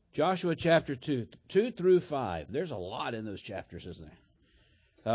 Joshua chapter 2, 2 through 5. There's a lot in those chapters, isn't there?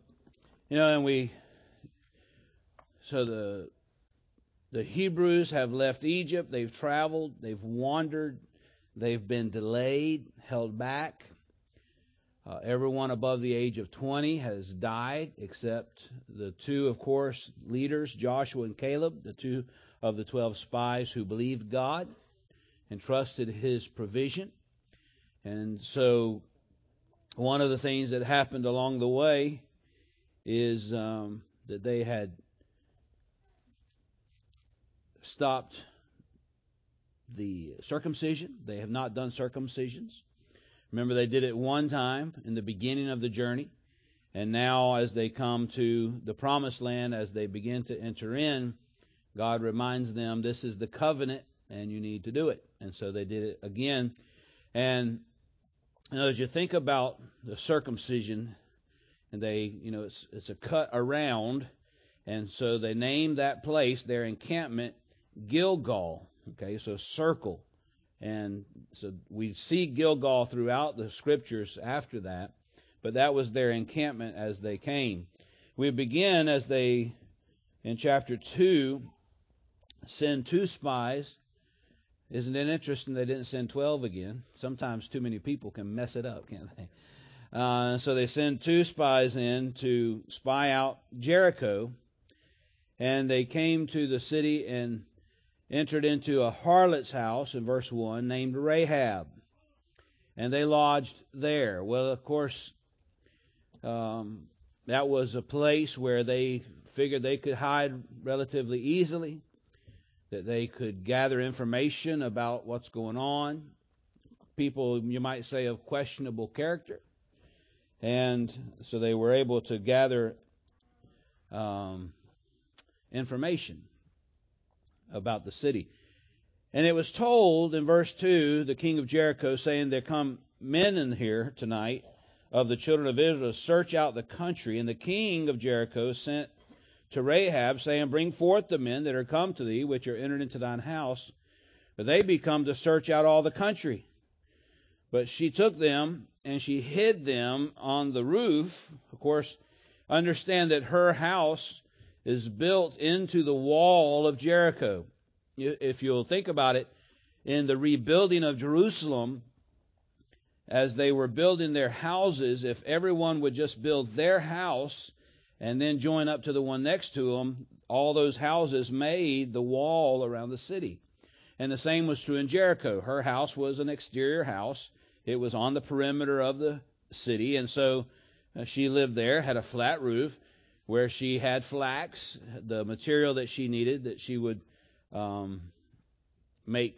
So the Hebrews have left Egypt. They've traveled. They've wandered. They've been delayed, held back. Everyone above the age of 20 has died, except the two, of course, leaders, Joshua and Caleb, the two of the 12 spies who believed God and trusted his provision. And so one of the things that happened along the way is that they had stopped the circumcision. They have not done circumcisions. Remember, they did it one time in the beginning of the journey. And now as they come to the promised land, as they begin to enter in, God reminds them this is the covenant and you need to do it. And so they did it again. And as you think about the circumcision, and it's a cut around, and so they named that place, their encampment, Gilgal. Okay, so circle. And so we see Gilgal throughout the scriptures after that, but that was their encampment as they came. We begin as they, in chapter 2, send 2 spies. Isn't it interesting they didn't send 12 again? Sometimes too many people can mess it up, can't they? So they send 2 spies in to spy out Jericho, and they came to the city and entered into a harlot's house, in verse 1, named Rahab, and they lodged there. Well, of course, that was a place where they figured they could hide relatively easily, that they could gather information about what's going on, people, you might say, of questionable character. And so they were able to gather information about the city. And it was told in verse 2, the king of Jericho, saying, there come men in here tonight of the children of Israel to search out the country. And the king of Jericho sent to Rahab, saying, bring forth the men that are come to thee, which are entered into thine house, for they be come to search out all the country. But she took them, and she hid them on the roof. Of course, understand that her house is built into the wall of Jericho. If you'll think about it, in the rebuilding of Jerusalem, as they were building their houses, if everyone would just build their house and then join up to the one next to them, all those houses made the wall around the city. And the same was true in Jericho. Her house was an exterior house. It was on the perimeter of the city, and so she lived there, had a flat roof, where she had flax, the material that she needed, that she would make,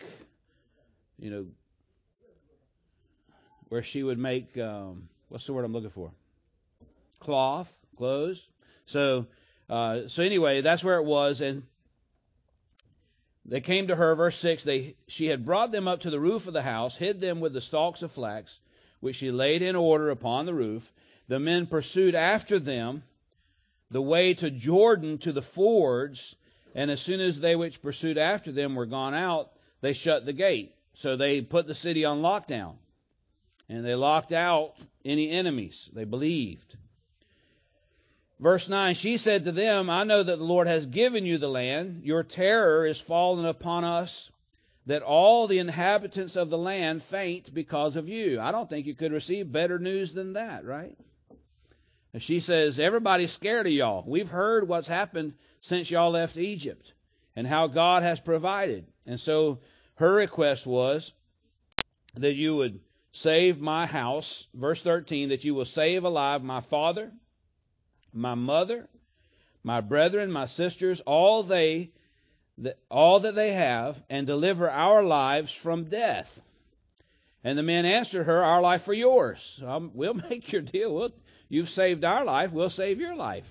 where she would make, what's the word I'm looking for? Clothes. So anyway, that's where it was. And they came to her, verse 6, she had brought them up to the roof of the house, hid them with the stalks of flax, which she laid in order upon the roof. The men pursued after them the way to Jordan, to the fords, and as soon as they which pursued after them were gone out, they shut the gate. So they put the city on lockdown, and they locked out any enemies. They believed. Verse 9, she said to them, I know that the Lord has given you the land. Your terror is fallen upon us, that all the inhabitants of the land faint because of you. I don't think you could receive better news than that, right? And she says, everybody's scared of y'all. We've heard what's happened since y'all left Egypt and how God has provided. And so her request was that you would save my house. Verse 13, that you will save alive my father, my mother, my brethren, my sisters, all that they have, and deliver our lives from death. And the men answered her, our life for yours. We'll make your deal. You've saved our life, we'll save your life.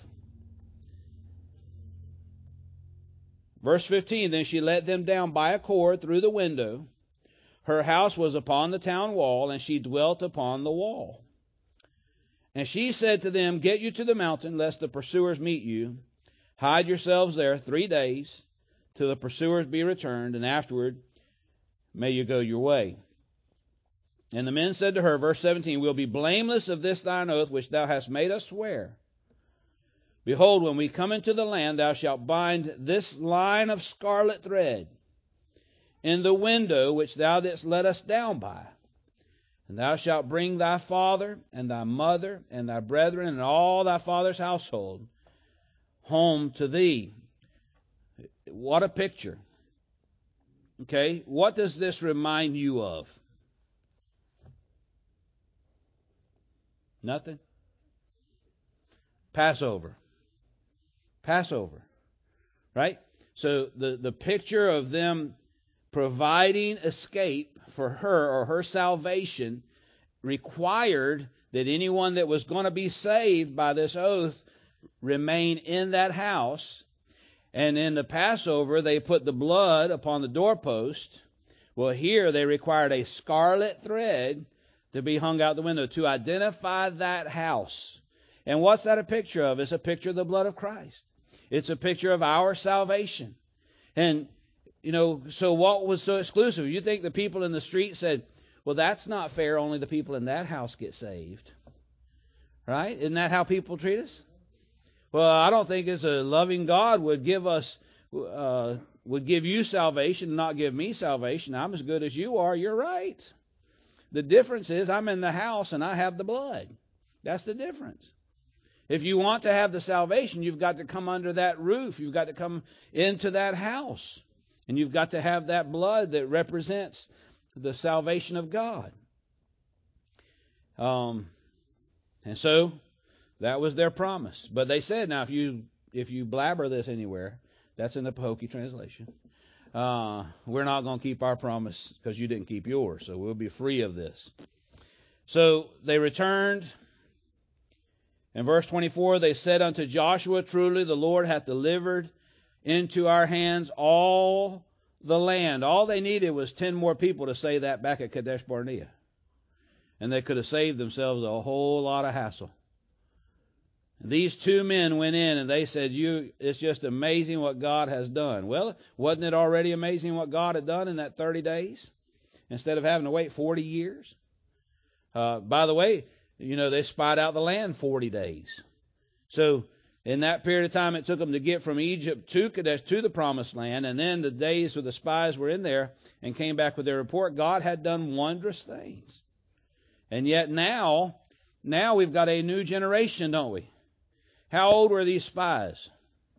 Verse 15, then she let them down by a cord through the window. Her house was upon the town wall, and she dwelt upon the wall. And she said to them, get you to the mountain, lest the pursuers meet you. Hide yourselves there 3 days, till the pursuers be returned, and afterward may you go your way. And the men said to her, verse 17, we'll be blameless of this thine oath which thou hast made us swear. Behold, when we come into the land, thou shalt bind this line of scarlet thread in the window which thou didst let us down by. And thou shalt bring thy father and thy mother and thy brethren and all thy father's household home to thee. What a picture. Okay, what does this remind you of? Nothing? Passover. Passover. Right? So the picture of them providing escape for her or her salvation required that anyone that was going to be saved by this oath remain in that house. And in the Passover, they put the blood upon the doorpost. Well, here they required a scarlet thread to be hung out the window to identify that house. And what's that a picture of? It's a picture of the blood of Christ. It's a picture of our salvation. And, you know, so what was so exclusive? You think the people in the street said, well, that's not fair. Only the people in that house get saved. Right? Isn't that how people treat us? Well, I don't think it's a loving God would give us, would give you salvation and not give me salvation. I'm as good as you are. You're right. The difference is I'm in the house and I have the blood. That's the difference. If you want to have the salvation, you've got to come under that roof. You've got to come into that house. And you've got to have that blood that represents the salvation of God. And so that was their promise. But they said, now, if you blabber this anywhere, that's in the Pahokee translation, we're not going to keep our promise because you didn't keep yours. So we'll be free of this. So they returned. In verse 24, they said unto Joshua, truly the Lord hath delivered into our hands all the land. All they needed was 10 more people to say that back at Kadesh Barnea. And they could have saved themselves a whole lot of hassle. And these 2 men went in and they said, it's just amazing what God has done. Well, wasn't it already amazing what God had done in that 30 days? Instead of having to wait 40 years? By the way, you know, they spied out the land 40 days. So in that period of time, it took them to get from Egypt to Kadesh, to the promised land. And then the days where the spies were in there and came back with their report, God had done wondrous things. And yet now we've got a new generation, don't we? How old were these spies?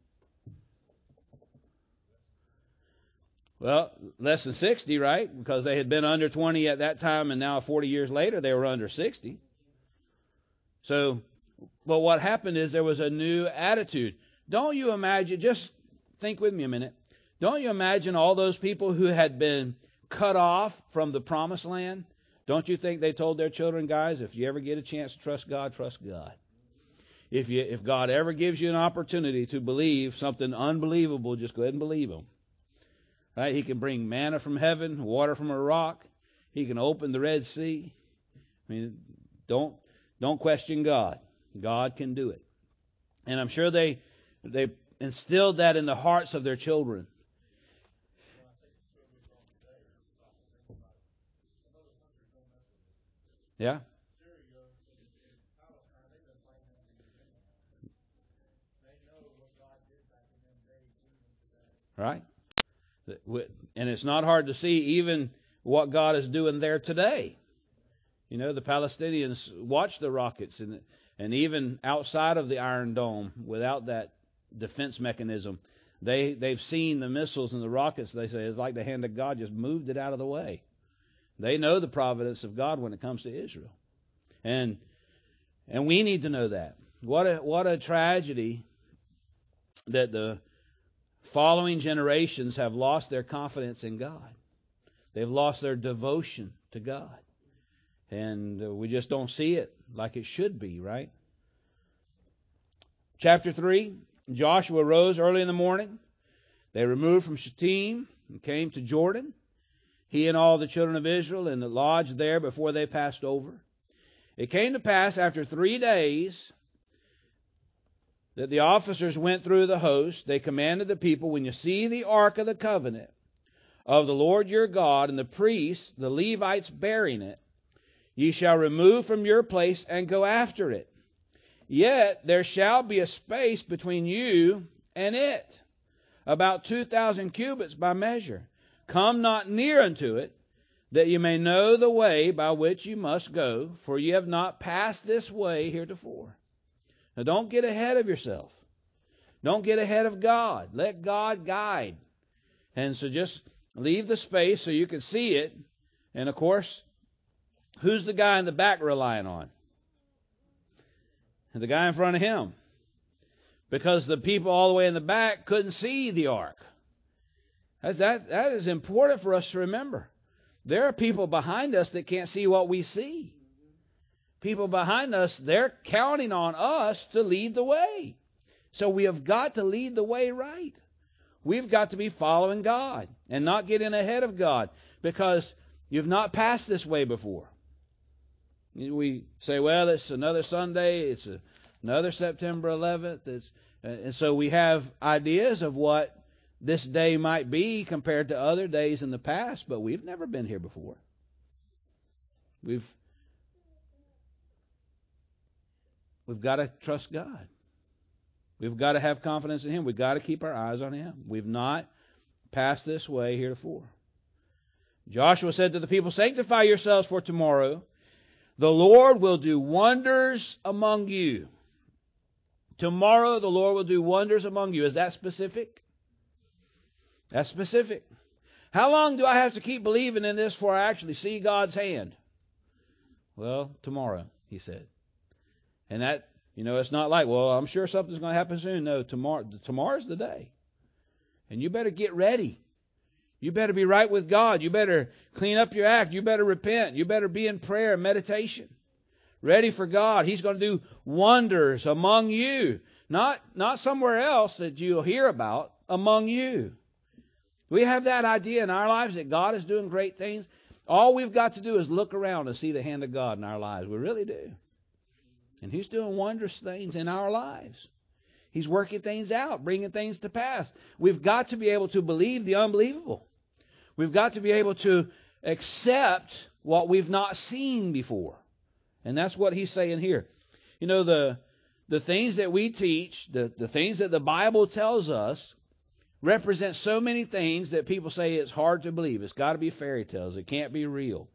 Well, less than 60, right? Because they had been under 20 at that time, and now 40 years later, they were under 60. So, but what happened is there was a new attitude. Don't you imagine, just think with me a minute, don't you imagine all those people who had been cut off from the promised land? Don't you think they told their children, guys, if you ever get a chance to trust God, trust God. If God ever gives you an opportunity to believe something unbelievable, just go ahead and believe Him. Right? He can bring manna from heaven, water from a rock. He can open the Red Sea. I mean, don't question God. God can do it. And I'm sure they instilled that in the hearts of their children. Yeah? Right? And it's not hard to see even what God is doing there today. You know, the Palestinians watch the rockets, and even outside of the Iron Dome, without that defense mechanism, they've seen the missiles and the rockets. They say it's like the hand of God just moved it out of the way. They know the providence of God when it comes to Israel. And we need to know that. What a tragedy that the following generations have lost their confidence in God. They've lost their devotion to God. And we just don't see it like it should be, right? Chapter 3, Joshua rose early in the morning. They removed from Shittim and came to Jordan, he and all the children of Israel, and lodged there before they passed over. It came to pass after 3 days that the officers went through the host. They commanded the people, when you see the ark of the covenant of the Lord your God and the priests, the Levites, bearing it, ye shall remove from your place and go after it. Yet there shall be a space between you and it, about 2,000 cubits by measure. Come not near unto it, that ye may know the way by which you must go, for ye have not passed this way heretofore. Now don't get ahead of yourself. Don't get ahead of God. Let God guide. And so just leave the space so you can see it. And of course, who's the guy in the back relying on? The guy in front of him. Because the people all the way in the back couldn't see the ark. That is important for us to remember. There are people behind us that can't see what we see. People behind us, they're counting on us to lead the way. So we have got to lead the way right. We've got to be following God and not getting ahead of God, because you've not passed this way before. We say, well, it's another Sunday, it's another September 11th, and so we have ideas of what this day might be compared to other days in the past, but we've never been here before. We've got to trust God. We've got to have confidence in Him. We've got to keep our eyes on Him. We've not passed this way heretofore. Joshua said to the people, sanctify yourselves for tomorrow. The Lord will do wonders among you. Tomorrow the Lord will do wonders among you. Is that specific? That's specific. How long do I have to keep believing in this before I actually see God's hand? Well, tomorrow, he said. And that, it's not like, well, I'm sure something's going to happen soon. No, tomorrow's the day. And you better get ready. You better be right with God. You better clean up your act. You better repent. You better be in prayer and meditation. Ready for God. He's going to do wonders among you. Not somewhere else that you'll hear about, among you. We have that idea in our lives that God is doing great things. All we've got to do is look around and see the hand of God in our lives. We really do. And He's doing wondrous things in our lives. He's working things out, bringing things to pass. We've got to be able to believe the unbelievable. We've got to be able to accept what we've not seen before. And that's what he's saying here. The things that we teach, the things that the Bible tells us, represent so many things that people say it's hard to believe. It's got to be fairy tales. It can't be real.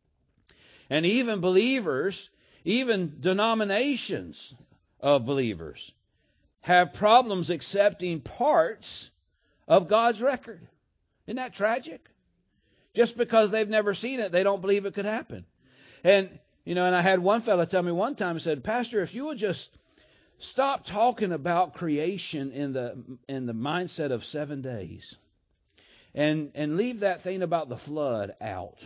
And even believers, even denominations of believers, have problems accepting parts of God's record. Isn't that tragic? Just because they've never seen it, they don't believe it could happen. And, and I had one fellow tell me one time, he said, Pastor, if you would just stop talking about creation in the mindset of 7 days and leave that thing about the flood out.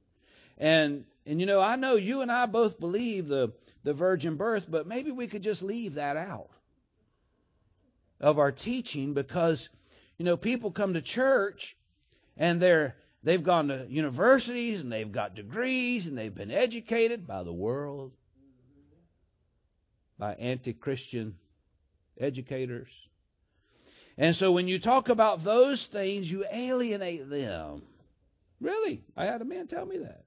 And I know you and I both believe the virgin birth, but maybe we could just leave that out of our teaching, because people come to church and they've gone to universities and they've got degrees and they've been educated by the world, by anti-Christian educators. And so when you talk about those things, you alienate them. Really, I had a man tell me that.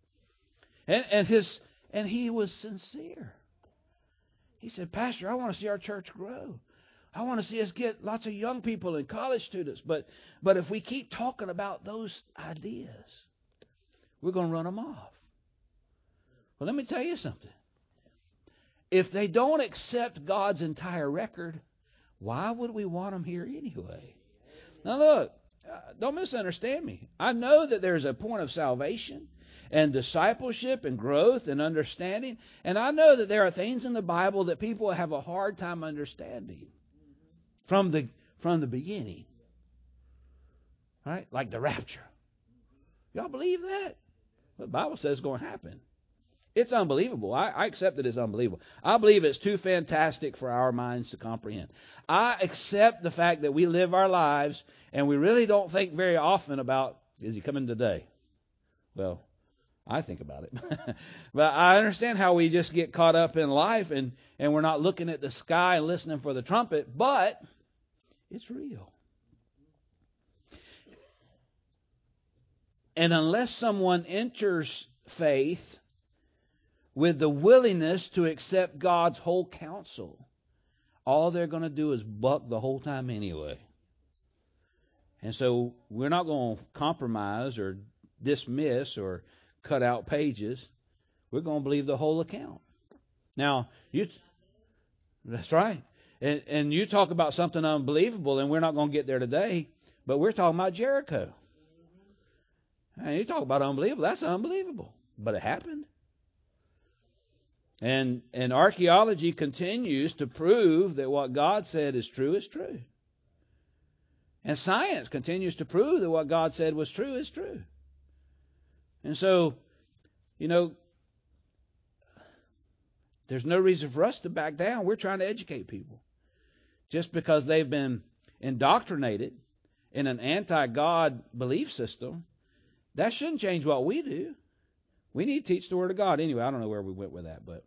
And he was sincere. He said, Pastor, I want to see our church grow. I want to see us get lots of young people and college students. But if we keep talking about those ideas, we're going to run them off. Well, let me tell you something. If they don't accept God's entire record, why would we want them here anyway? Now look, don't misunderstand me. I know that there's a point of salvation and discipleship and growth and understanding. And I know that there are things in the Bible that people have a hard time understanding from the beginning. Right? Like the rapture. Y'all believe that? The Bible says it's going to happen. It's unbelievable. I accept that it's unbelievable. I believe it's too fantastic for our minds to comprehend. I accept the fact that we live our lives and we really don't think very often about, is he coming today? Well, I think about it. But I understand how we just get caught up in life and we're not looking at the sky and listening for the trumpet, but it's real. And unless someone enters faith with the willingness to accept God's whole counsel, all they're going to do is buck the whole time anyway. And so we're not going to compromise or dismiss or cut out pages. We're going to believe the whole account. Now, that's right. And you talk about something unbelievable, and we're not going to get there today, but we're talking about Jericho. And you talk about unbelievable, that's unbelievable. But it happened. And archaeology continues to prove that what God said is true is true. And science continues to prove that what God said was true is true. And so, there's no reason for us to back down. We're trying to educate people. Just because they've been indoctrinated in an anti-God belief system, that shouldn't change what we do. We need to teach the Word of God. Anyway, I don't know where we went with that, but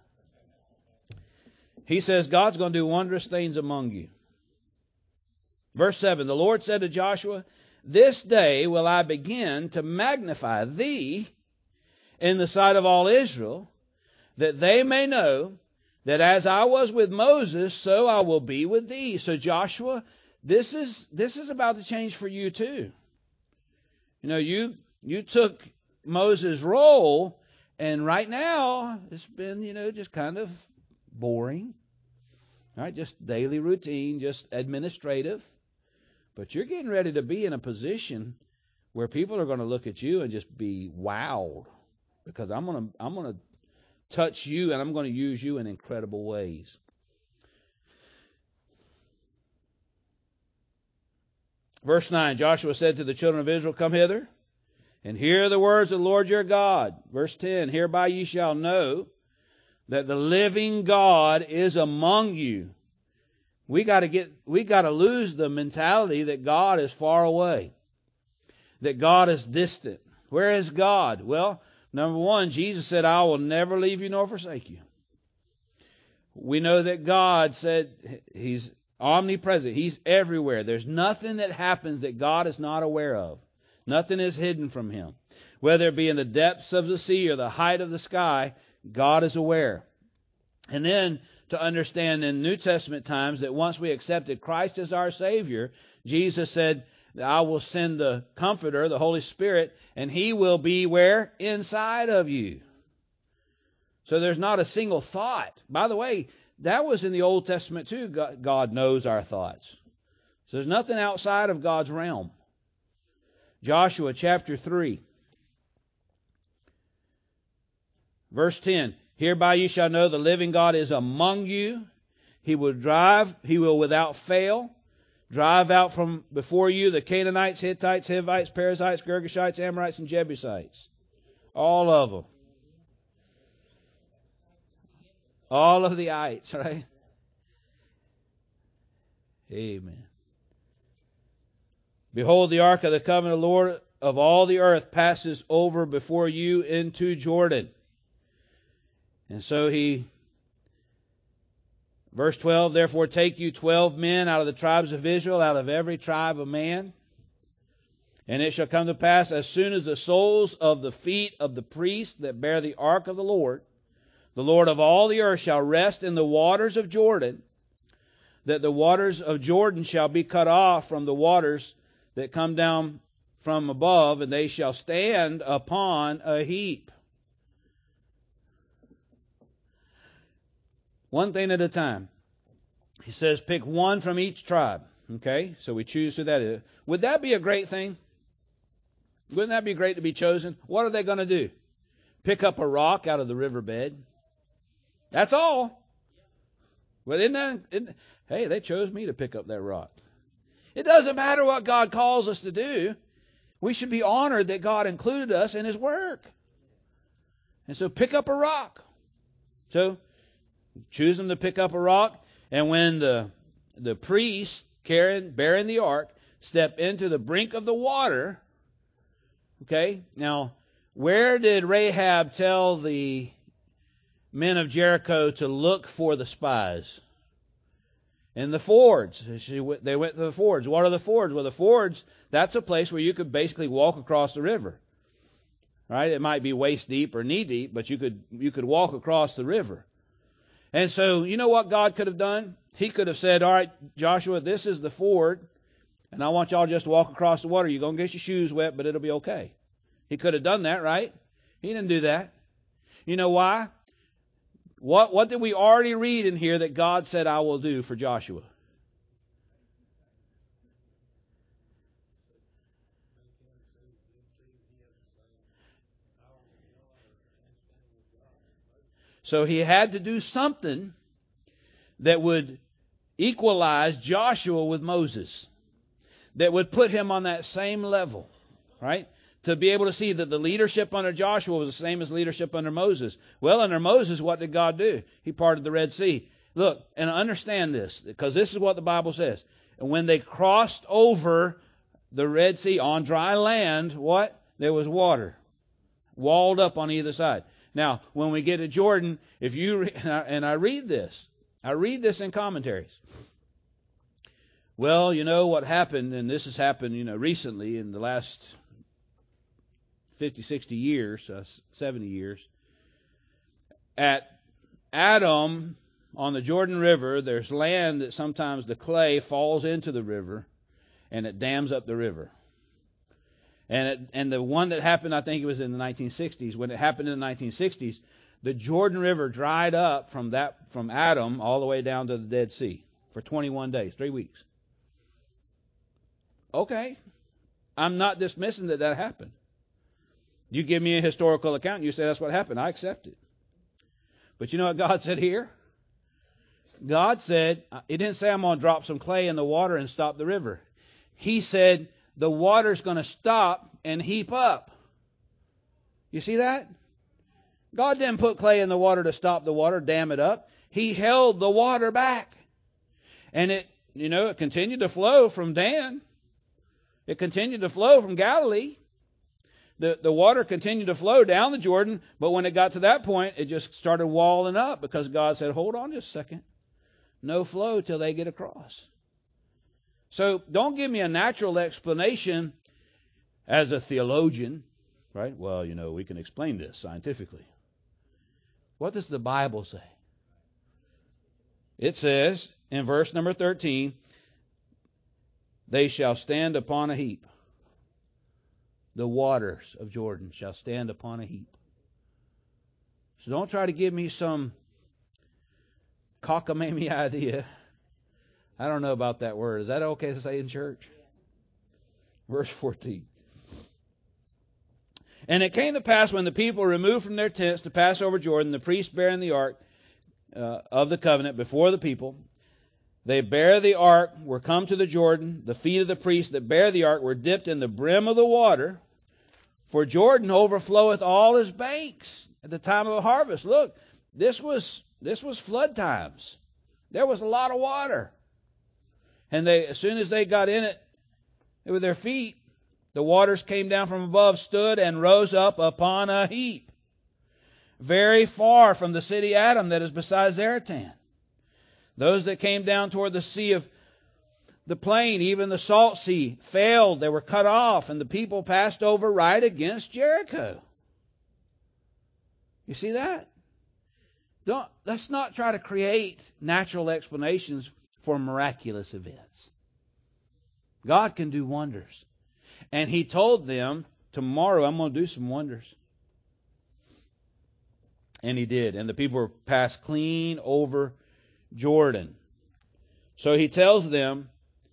he says God's going to do wondrous things among you. Verse 7, the Lord said to Joshua, this day will I begin to magnify thee in the sight of all Israel, that they may know that as I was with Moses, so I will be with thee. So Joshua, this is about to change for you too. You took Moses' role, and right now it's been, just kind of boring. All right, just daily routine, just administrative. But you're getting ready to be in a position where people are going to look at you and just be wowed, because I'm going to touch you and I'm going to use you in incredible ways. Verse 9, Joshua said to the children of Israel, come hither and hear the words of the Lord your God. Verse 10, hereby ye shall know that the living God is among you. We got to lose the mentality that God is far away, that God is distant. Where is God? Well, number one, Jesus said, I will never leave you nor forsake you. We know that God said He's omnipresent. He's everywhere. There's nothing that happens that God is not aware of. Nothing is hidden from Him. Whether it be in the depths of the sea or the height of the sky, God is aware. And then to understand in New Testament times that once we accepted Christ as our Savior, Jesus said, I will send the Comforter, the Holy Spirit, and He will be where? Inside of you. So there's not a single thought. By the way, that was in the Old Testament too. God knows our thoughts. So there's nothing outside of God's realm. Joshua chapter 3. Verse 10. Hereby you shall know the living God is among you. He will without fail drive out from before you the Canaanites, Hittites, Hivites, Perizzites, Girgashites, Amorites, and Jebusites. All of them. All of the ites, right? Amen. Behold, the ark of the covenant of the Lord of all the earth passes over before you into Jordan. And so verse 12, therefore take you 12 men out of the tribes of Israel, out of every tribe of man. And it shall come to pass, as soon as the soles of the feet of the priests that bear the ark of the Lord of all the earth shall rest in the waters of Jordan, that the waters of Jordan shall be cut off from the waters that come down from above, and they shall stand upon a heap. One thing at a time. He says pick one from each tribe. Okay, so we choose who that is. Would that be a great thing? Wouldn't that be great to be chosen? What are they going to do? Pick up a rock out of the riverbed. That's all. Well, hey, they chose me to pick up that rock. It doesn't matter what God calls us to do. We should be honored that God included us in His work. And so pick up a rock. So choose them to pick up a rock. And when the priests bearing the ark step into the brink of the water, okay, now where did Rahab tell the men of Jericho to look for the spies? In the fords. They went to the fords. What are the fords? Well, the fords, that's a place where you could basically walk across the river. right? It might be waist deep or knee deep, but you could walk across the river. And so, you know what God could have done? He could have said, all right, Joshua, this is the ford, and I want y'all just to walk across the water. You're going to get your shoes wet, but it'll be okay. He could have done that, right? He didn't do that. You know why? What did we already read in here that God said, I will do for Joshua? So he had to do something that would equalize Joshua with Moses, that would put him on that same level, right? To be able to see that the leadership under Joshua was the same as leadership under Moses. Well, under Moses, what did God do? He parted the Red Sea. Look, and understand this, because this is what the Bible says. And when they crossed over the Red Sea on dry land, what? There was water, walled up on either side. Now, when we get to Jordan, if you, and I read this in commentaries. Well, you know what happened, and this has happened, recently in the last 50, 60 years, 70 years. At Adam, on the Jordan River, there's land that sometimes the clay falls into the river, and it dams up the river. And the one that happened, I think it was in the 1960s. When it happened in the 1960s, the Jordan River dried up from Adam all the way down to the Dead Sea for 21 days, 3 weeks. Okay, I'm not dismissing that happened. You give me a historical account and you say that's what happened. I accept it. But you know what God said here? God said, He didn't say I'm going to drop some clay in the water and stop the river. He said the water's going to stop and heap up. You see that? God didn't put clay in the water to stop the water, dam it up. He held the water back. And it continued to flow from Dan. It continued to flow from Galilee. The water continued to flow down the Jordan, but when it got to that point, it just started walling up because God said, hold on just a second. No flow till they get across. So don't give me a natural explanation as a theologian, right? Well, we can explain this scientifically. What does the Bible say? It says in verse number 13, they shall stand upon a heap. The waters of Jordan shall stand upon a heap. So don't try to give me some cockamamie idea. I don't know about that word. Is that okay to say in church? Verse 14. And it came to pass when the people removed from their tents to pass over Jordan, the priests bearing the ark of the covenant before the people, they bare the ark, were come to the Jordan. The feet of the priests that bear the ark were dipped in the brim of the water. For Jordan overfloweth all his banks at the time of harvest. Look, this was flood times. There was a lot of water. And as soon as they got in it with their feet, the waters came down from above, stood, and rose up upon a heap, very far from the city Adam that is beside Zaratan. Those that came down toward the sea of the plain, even the salt sea, failed. They were cut off, and the people passed over right against Jericho. You see that? Let's not try to create natural explanations for miraculous events. God can do wonders. And He told them, tomorrow I'm going to do some wonders. And He did. And the people were passed clean over Jordan. So He tells them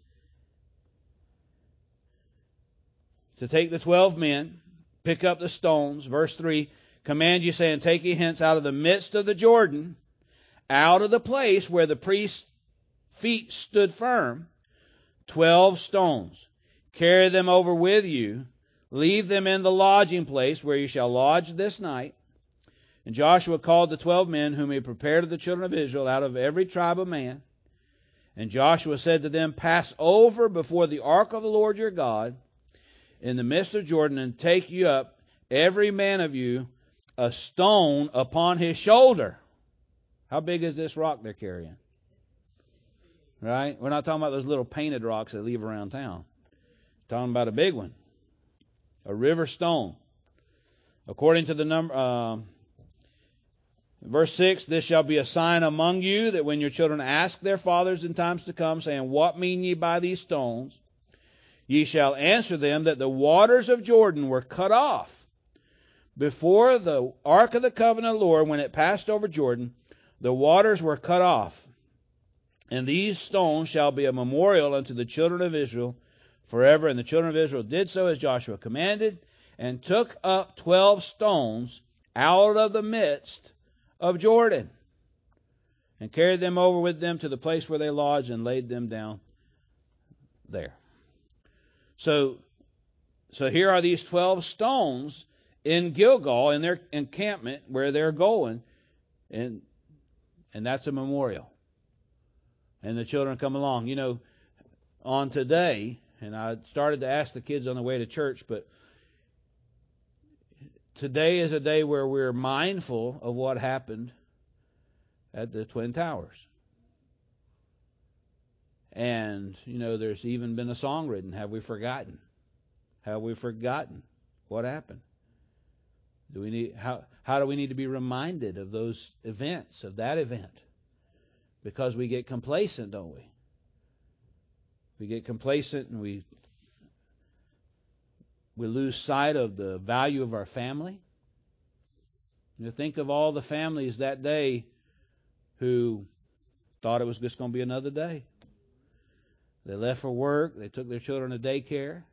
to take the 12 men, pick up the stones. Verse 3, command you, saying, take ye hence out of the midst of the Jordan, out of the place where the priest's feet stood firm, 12 stones. Carry them over with you. Leave them in the lodging place where you shall lodge this night. And Joshua called the 12 men whom he prepared of the children of Israel out of every tribe of man. And Joshua said to them, pass over before the ark of the Lord your God in the midst of Jordan, and take you up, every man of you, a stone upon his shoulder. How big is this rock they're carrying? Right? We're not talking about those little painted rocks they leave around town. We're talking about a big one. A river stone. According to the number, verse 6, this shall be a sign among you, that when your children ask their fathers in times to come, saying, what mean ye by these stones? Ye shall answer them that the waters of Jordan were cut off before the ark of the covenant of the Lord, when it passed over Jordan. The waters were cut off. And these stones shall be a memorial unto the children of Israel forever. And the children of Israel did so as Joshua commanded, and took up 12 stones out of the midst of Jordan, and carried them over with them to the place where they lodged, and laid them down there. So here are these 12 stones in Gilgal, in their encampment where they're going, and that's a memorial. And the children come along. You know, on today, and I started to ask the kids on the way to church, but today is a day where we're mindful of what happened at the Twin Towers. And, you know, there's even been a song written, Have We Forgotten? Have we forgotten what happened? How do we need to be reminded of those events, of that event? Because we get complacent, don't we? We get complacent, and we lose sight of the value of our family. You know, think of all the families that day who thought it was just going to be another day. They left for work. They took their children to daycare.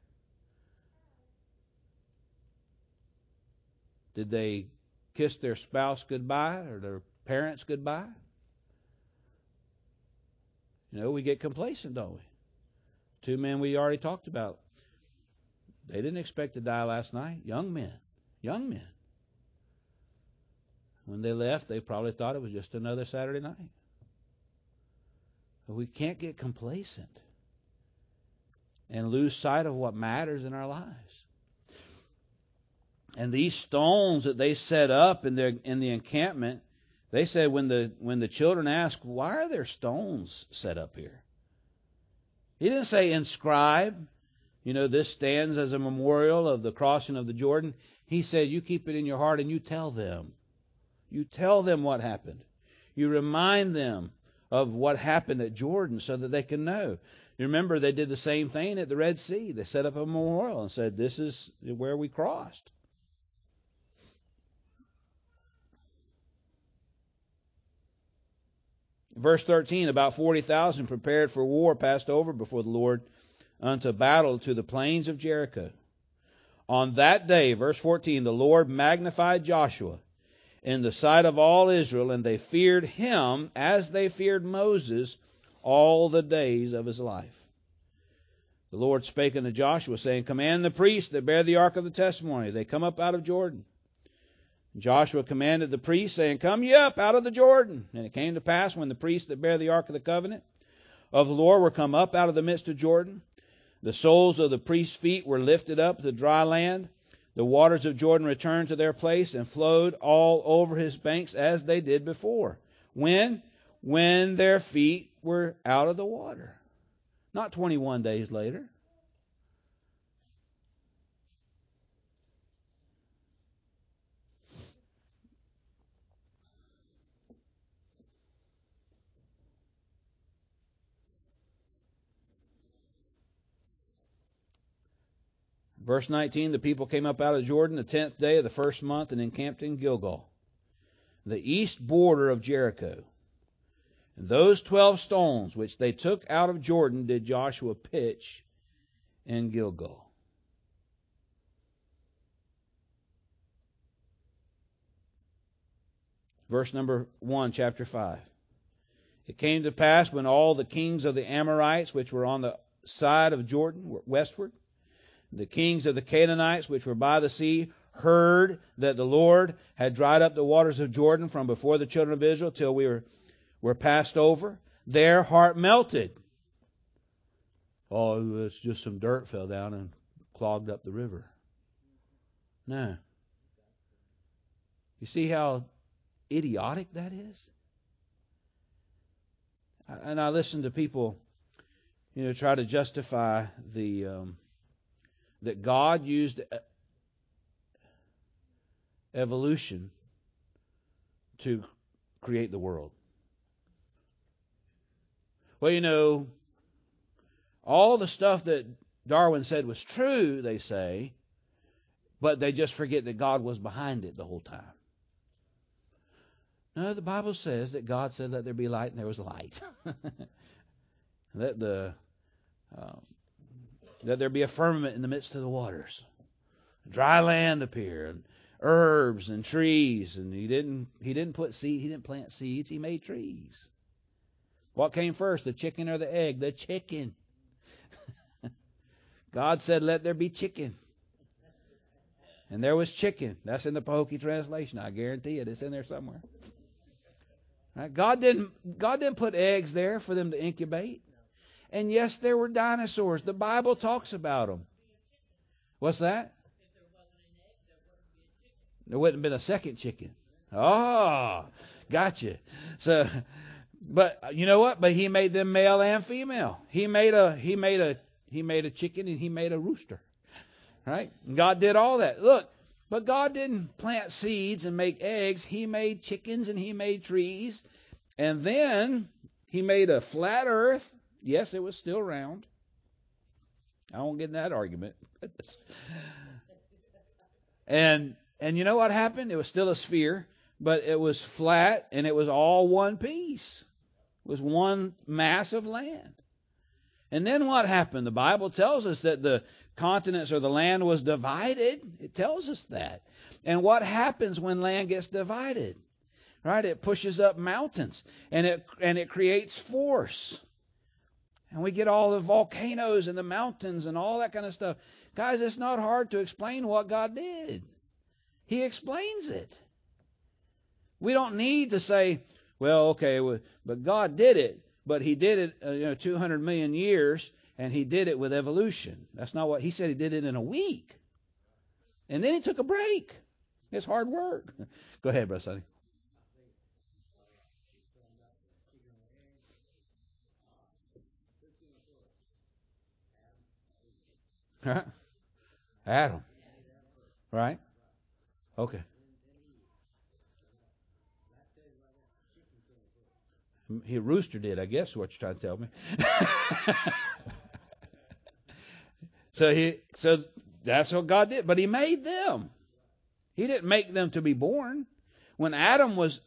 Did they kiss their spouse goodbye or their parents goodbye? You know, we get complacent, don't we? Two men we already talked about. They didn't expect to die last night. Young men. When they left, they probably thought it was just another Saturday night. But we can't get complacent and lose sight of what matters in our lives. And these stones that they set up in the encampment, they said when the children asked, why are there stones set up here? He didn't say inscribe, you know, this stands as a memorial of the crossing of the Jordan. He said, you keep it in your heart and you tell them. You tell them what happened. You remind them of what happened at Jordan so that they can know. You remember they did the same thing at the Red Sea. They set up a memorial and said, this is where we crossed. Verse 13, about 40,000 prepared for war passed over before the Lord unto battle to the plains of Jericho. On that day, verse 14, the Lord magnified Joshua in the sight of all Israel, and they feared him as they feared Moses all the days of his life. The Lord spake unto Joshua, saying, command the priests that bear the ark of the testimony. They come up out of Jordan. Joshua commanded the priests, saying, come ye up out of the Jordan. And it came to pass, when the priests that bear the ark of the covenant of the Lord were come up out of the midst of Jordan, the soles of the priests' feet were lifted up to dry land. The waters of Jordan returned to their place and flowed all over his banks as they did before. When their feet were out of the water. Not 21 days later. Verse 19, the people came up out of Jordan the 10th day of the first month and encamped in Gilgal, the east border of Jericho. And those 12 stones which they took out of Jordan did Joshua pitch in Gilgal. Verse number 1, chapter 5. It came to pass when all the kings of the Amorites, which were on the side of Jordan, westward, the kings of the Canaanites, which were by the sea, heard that the Lord had dried up the waters of Jordan from before the children of Israel till we were passed over, their heart melted. Oh, it's just some dirt fell down and clogged up the river. No. You see how idiotic that is? And I listen to people, you know, try to justify that God used evolution to create the world? Well, you know, all the stuff that Darwin said was true, they say, but they just forget that God was behind it the whole time. No, the Bible says that God said, "Let there be light," and there was light. Let there be a firmament in the midst of the waters. Dry land appear, and herbs and trees. And he didn't put seed. He didn't plant seeds. He made trees. What came first, the chicken or the egg? The chicken. God said, "Let there be chicken." And there was chicken. That's in the Pahokee translation. I guarantee it. It's in there somewhere. Right? God didn't put eggs there for them to incubate. And yes, there were dinosaurs. The Bible talks about them. What's that? There wouldn't have been a second chicken. Oh, gotcha. So, but you know what? But he made them male and female. He made a chicken and he made a rooster. Right? God did all that. Look, but God didn't plant seeds and make eggs. He made chickens and he made trees. And then he made a flat earth. Yes, it was still round. I won't get in that argument. And you know what happened? It was still a sphere, but it was flat and it was all one piece. It was one mass of land. And then what happened? The Bible tells us that the continents or the land was divided. It tells us that. And what happens when land gets divided? Right? It pushes up mountains and it creates force. And we get all the volcanoes and the mountains and all that kind of stuff. Guys, it's not hard to explain what God did. He explains it. We don't need to say, well, okay, but God did it, but he did it 200 million years, and he did it with evolution. That's not what he said. He did it in a week. And then he took a break. It's hard work. Go ahead, Brother Sonny. Adam. Right? Okay. He rooster did, I guess, is what you're trying to tell me. So that's what God did. But he made them. He didn't make them to be born. When Adam was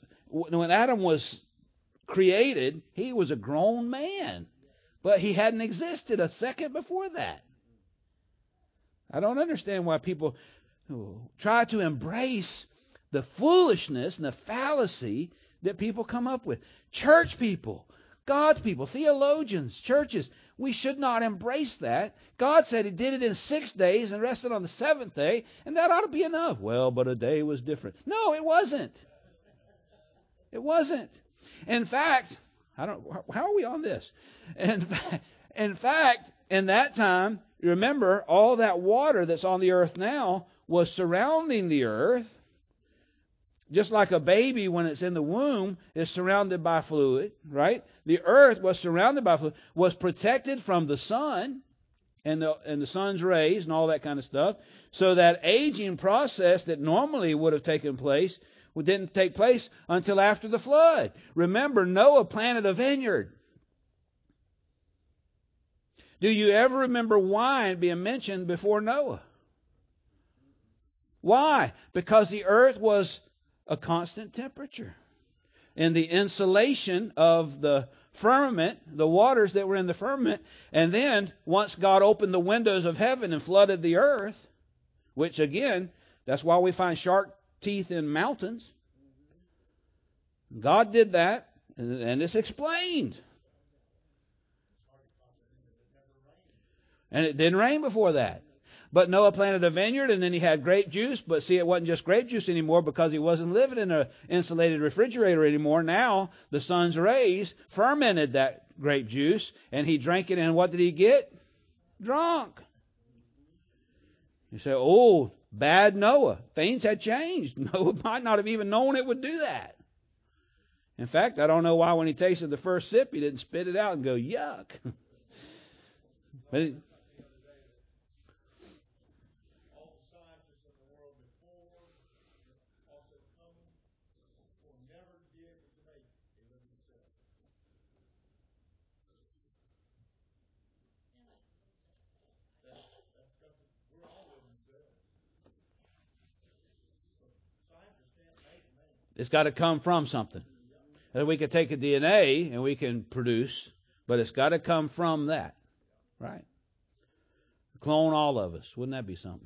created, he was a grown man. But he hadn't existed a second before that. I don't understand why people try to embrace the foolishness and the fallacy that people come up with. Church people, God's people, theologians, churches, we should not embrace that. God said he did it in 6 days and rested on the seventh day, and that ought to be enough. Well, but a day was different. No, it wasn't. It wasn't. In fact, how are we on this? In fact, in that time, remember, all that water that's on the earth now was surrounding the earth. Just like a baby, when it's in the womb, is surrounded by fluid, right? The earth was surrounded by fluid, was protected from the sun and the sun's rays and all that kind of stuff. So that aging process that normally would have taken place didn't take place until after the flood. Remember, Noah planted a vineyard. Do you ever remember wine being mentioned before Noah? Why? Because the earth was a constant temperature. And the insulation of the firmament, the waters that were in the firmament, and then once God opened the windows of heaven and flooded the earth, which again, that's why we find shark teeth in mountains. God did that, and it's explained. And it didn't rain before that. But Noah planted a vineyard, and then he had grape juice. But see, it wasn't just grape juice anymore because he wasn't living in an insulated refrigerator anymore. Now, the sun's rays fermented that grape juice, and he drank it, and what did he get? Drunk. You say, oh, bad Noah. Things had changed. Noah might not have even known it would do that. In fact, I don't know why when he tasted the first sip, he didn't spit it out and go, yuck. But It's got to come from something. And we could take a DNA and we can produce, but it's got to come from that, right? Clone all of us. Wouldn't that be something?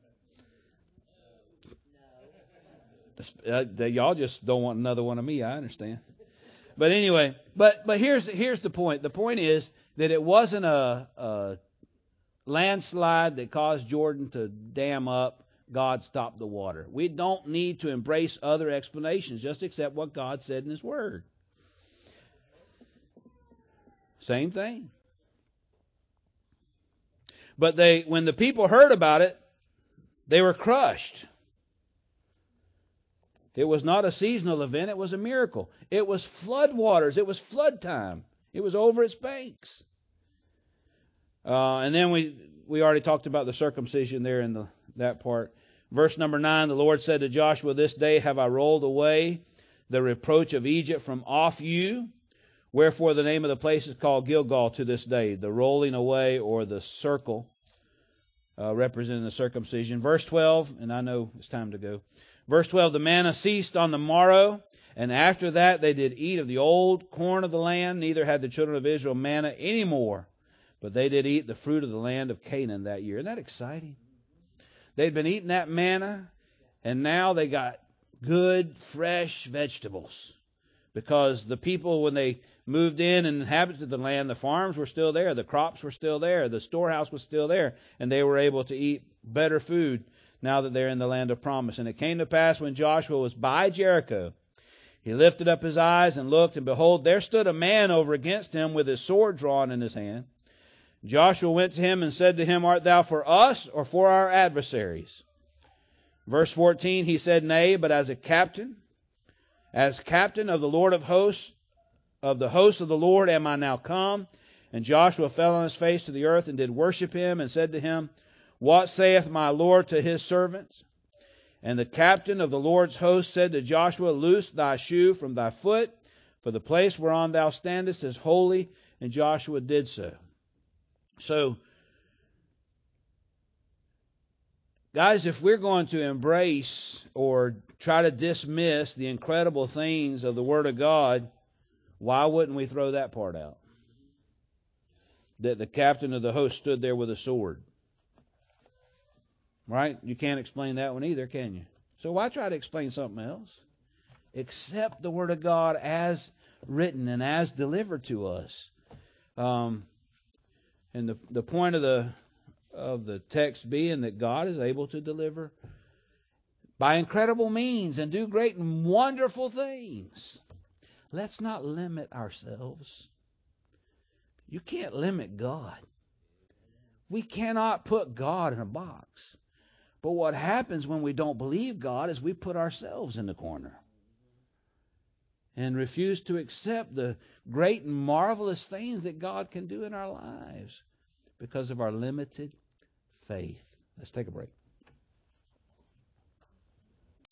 Y'all just don't want another one of me. I understand. But anyway, but here's the point. The point is that it wasn't a landslide that caused Jordan to dam up. God stopped the water. We don't need to embrace other explanations. Just accept what God said in His Word. Same thing. But when the people heard about it, they were crushed. It was not a seasonal event. It was a miracle. It was flood waters. It was flood time. It was over its banks. And then we already talked about the circumcision there in that part. Verse number 9, the Lord said to Joshua, "This day have I rolled away the reproach of Egypt from off you. Wherefore the name of the place is called Gilgal to this day." The rolling away, or the circle, representing the circumcision. Verse 12, and I know it's time to go. Verse 12, the manna ceased on the morrow, and after that they did eat of the old corn of the land. Neither had the children of Israel manna any more, but they did eat the fruit of the land of Canaan that year. Isn't that exciting? They'd been eating that manna, and now they got good, fresh vegetables. Because the people, when they moved in and inhabited the land, the farms were still there, the crops were still there, the storehouse was still there, and they were able to eat better food now that they're in the land of promise. And it came to pass when Joshua was by Jericho, he lifted up his eyes and looked, and behold, there stood a man over against him with his sword drawn in his hand. Joshua went to him and said to him, "Art thou for us or for our adversaries?" Verse 14, he said, "Nay, but as captain of the Lord of hosts, of the hosts of the Lord am I now come." And Joshua fell on his face to the earth and did worship him, and said to him, "What saith my Lord to his servants?" And the captain of the Lord's host said to Joshua, "Loose thy shoe from thy foot, for the place whereon thou standest is holy." And Joshua did so. So, guys, if we're going to embrace or try to dismiss the incredible things of the Word of God, why wouldn't we throw that part out? That the captain of the host stood there with a sword. Right? You can't explain that one either, can you? So why try to explain something else? Accept the Word of God as written and as delivered to us. And the point of the text being that God is able to deliver by incredible means and do great and wonderful things. Let's not limit ourselves. You can't limit God. We cannot put God in a box. But what happens when we don't believe God is we put ourselves in the corner and refuse to accept the great and marvelous things that God can do in our lives because of our limited faith. Let's take a break.